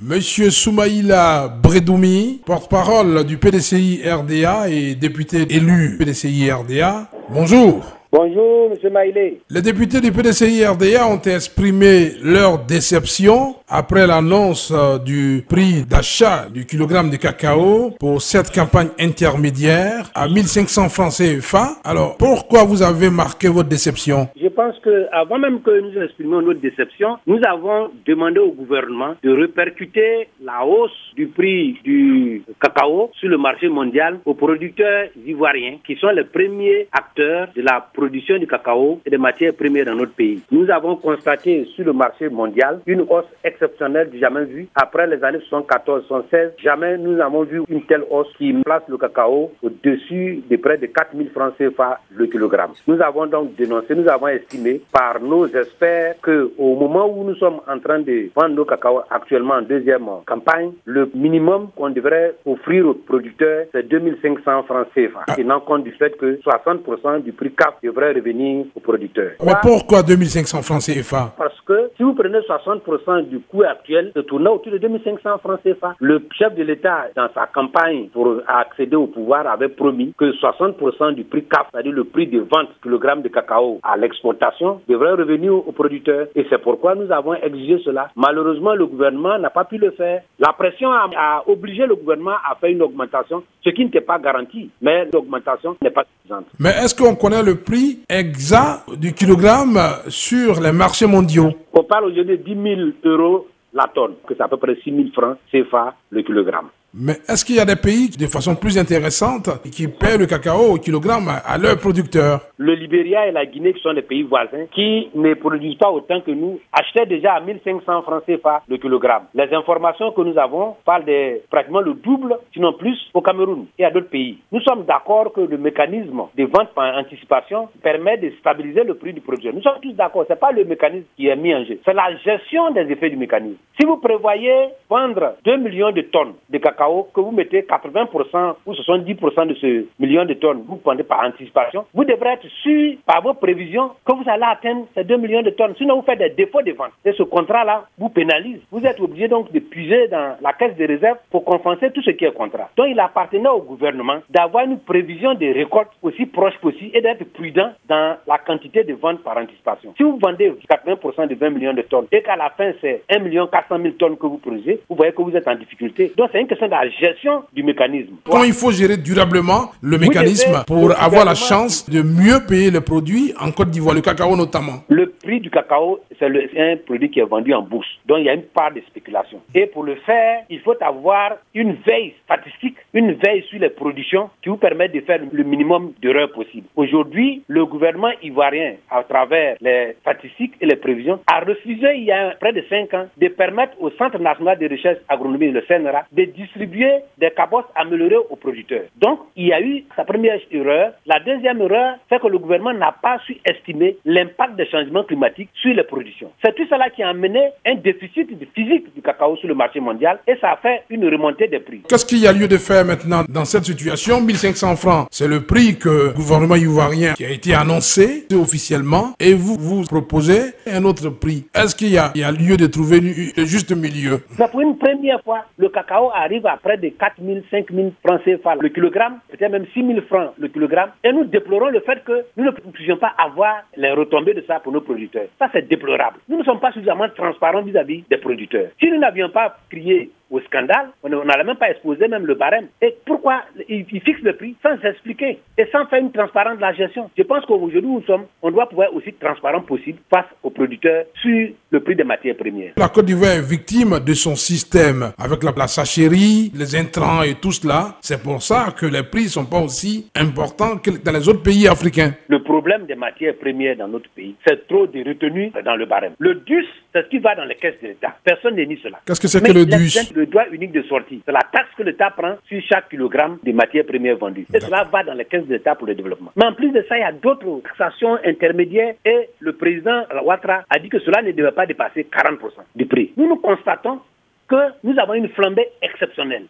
Monsieur Soumaïla Bredoumi, porte-parole du PDCI RDA et député élu PDCI RDA. Bonjour. Bonjour, M. Maïlé. Les députés du PDCI RDA ont exprimé leur déception après l'annonce du prix d'achat du kilogramme de cacao pour cette campagne intermédiaire à 1500 francs CFA. Alors, pourquoi vous avez marqué votre déception? Je pense qu'avant même que nous exprimions notre déception, nous avons demandé au gouvernement de répercuter la hausse du prix du cacao sur le marché mondial aux producteurs ivoiriens qui sont les premiers acteurs de la production du cacao et des matières premières dans notre pays. Nous avons constaté sur le marché mondial une hausse exceptionnelle jamais vue. Après les années 74-76, jamais nous n'avons vu une telle hausse qui place le cacao au-dessus de près de 4000 francs CFA le kilogramme. Nous avons donc dénoncé, nous avons estimé par nos experts qu'au moment où nous sommes en train de vendre nos cacao actuellement en deuxième campagne, le minimum qu'on devrait offrir aux producteurs, c'est 2500 francs CFA. Tenant compte du fait que 60% du prix CAF devrait revenir aux producteurs. Mais pourquoi 2500 francs CFA? Parce que si vous prenez 60% du coût actuel, se tournant autour de 2500 francs CFA, le chef de l'État, dans sa campagne pour accéder au pouvoir, avait promis que 60% du prix CAF, c'est-à-dire le prix de vente kilogramme de cacao à l'exportation, devrait revenir aux producteurs. Et c'est pourquoi nous avons exigé cela. Malheureusement, le gouvernement n'a pas pu le faire. La pression a obligé le gouvernement à faire une augmentation, ce qui n'était pas garanti. Mais l'augmentation n'est pas suffisante. Mais est-ce qu'on connaît le prix exact du kilogramme sur les marchés mondiaux? On parle aujourd'hui de 10 000 euros la tonne, que c'est à peu près 6 000 francs CFA le kilogramme. Mais est-ce qu'il y a des pays, de façon plus intéressante, qui paient le cacao au kilogramme à leurs producteurs? Le Libéria et la Guinée, qui sont des pays voisins, qui ne produisent pas autant que nous, achetaient déjà à 1500 francs CFA le kilogramme. Les informations que nous avons parlent de pratiquement le double, sinon plus, au Cameroun et à d'autres pays. Nous sommes d'accord que le mécanisme de vente par anticipation permet de stabiliser le prix du producteur. Nous sommes tous d'accord. Ce n'est pas le mécanisme qui est mis en jeu. C'est la gestion des effets du mécanisme. Si vous prévoyez vendre 2 millions de tonnes de cacao, que vous mettez 80% ou 70% de ce million de tonnes, vous prenez par anticipation, vous devrez être sûr par vos prévisions que vous allez atteindre ces 2 millions de tonnes. Sinon, vous faites des défauts de vente. Et ce contrat-là vous pénalise. Vous êtes obligé donc de puiser dans la caisse de réserve pour compenser tout ce qui est contrat. Donc, il appartenait au gouvernement d'avoir une prévision de récolte aussi proche possible et d'être prudent dans la quantité de vente par anticipation. Si vous vendez 80% de 20 millions de tonnes et qu'à la fin, c'est 1 400 000 tonnes que vous produisez, vous voyez que vous êtes en difficulté. Donc, c'est une question de la gestion du mécanisme. Quand il faut gérer durablement le mécanisme pour avoir la chance de mieux payer les produits en Côte d'Ivoire, le cacao notamment. Le prix du cacao, c'est un produit qui est vendu en bourse. Donc il y a une part de spéculation. Et pour le faire, il faut avoir une veille statistique, une veille sur les productions qui vous permet de faire le minimum d'erreurs possible. Aujourd'hui, le gouvernement ivoirien, à travers les statistiques et les prévisions, a refusé il y a près de 5 ans de permettre au Centre national de recherche agronomique, le CNRA, de distribuer des cabosses améliorées aux producteurs. Donc, il y a eu sa première erreur. La deuxième erreur, c'est que le gouvernement n'a pas su estimer l'impact des changements climatiques sur les productions. C'est tout cela qui a amené un déficit physique du cacao sur le marché mondial et ça a fait une remontée des prix. Qu'est-ce qu'il y a lieu de faire maintenant dans cette situation? 1500 francs, c'est le prix que le gouvernement ivoirien qui a été annoncé officiellement et vous proposez un autre prix. Est-ce qu'il y a lieu de trouver le juste milieu? Mais pour une première fois, le cacao arrive à près de 4 000, 5 000 francs CFA le kilogramme, peut-être même 6 000 francs le kilogramme. Et nous déplorons le fait que nous ne pouvions pas avoir les retombées de ça pour nos producteurs. Ça, c'est déplorable. Nous ne sommes pas suffisamment transparents vis-à-vis des producteurs. Si nous n'avions pas crié au scandale, on n'allait même pas exposer même le barème. Et pourquoi ils fixent le prix sans s'expliquer et sans faire une transparence de la gestion? Je pense qu'aujourd'hui, on doit pouvoir aussi être transparent possible face aux producteurs sur le prix des matières premières. La Côte d'Ivoire est victime de son système avec la sachérie, les intrants et tout cela. C'est pour ça que les prix ne sont pas aussi importants que dans les autres pays africains. Le problème des matières premières dans notre pays, c'est trop de retenues dans le barème. Le DUS, c'est ce qui va dans les caisses de l'État. Personne ne nie cela. Qu'est-ce que c'est que le DUS? Le droit unique de sortie, c'est la taxe que l'État prend sur chaque kilogramme de matières premières vendues. Et cela va dans les caisses de l'État pour le développement. Mais en plus de ça, il y a d'autres taxations intermédiaires et le président Ouattara a dit que cela ne devait pas dépasser 40% du prix. Nous constatons que nous avons une flambée exceptionnelle et que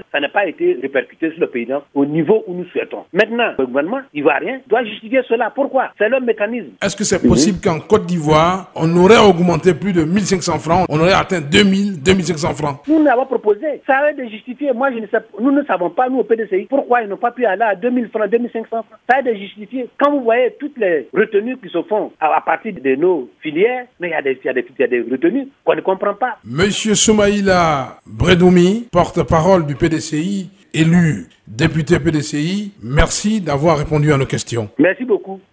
ça n'a pas été répercuté sur le paysan au niveau où nous souhaitons. Maintenant, le gouvernement ivoirien doit justifier cela. Pourquoi? C'est leur mécanisme. Est-ce que c'est possible qu'en Côte d'Ivoire, on aurait augmenté plus de 1500 francs, on aurait atteint 2000, 2500 francs? Nous l'avons proposé. Ça a été justifié. Moi, je ne sais, nous ne savons pas, nous au PDCI, pourquoi ils n'ont pas pu aller à 2000 francs, 2500 francs. Ça a été justifié. Quand vous voyez toutes les retenues qui se font à partir de nos filières, mais il y a des retenues qu'on ne comprend pas. Monsieur Soumaïla Bredoumi, porte-parole du PDCI, élu député PDCI, merci d'avoir répondu à nos questions. Merci beaucoup.